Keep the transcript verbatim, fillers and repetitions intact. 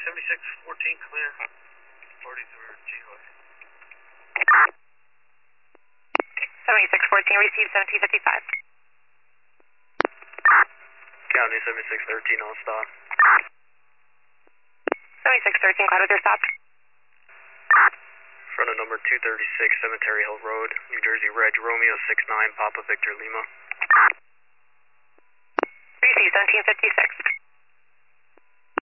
seventy-six fourteen clear. forty through G-Way. seventy-six fourteen, receive seventeen fifty-five. County seventy-six thirteen on stop. seventy-six thirteen, cloud with your stop. Front of number two thirty-six, Cemetery Hill Road, New Jersey, Reg Romeo six nine, Papa Victor Lima. Receive seventeen fifty-six.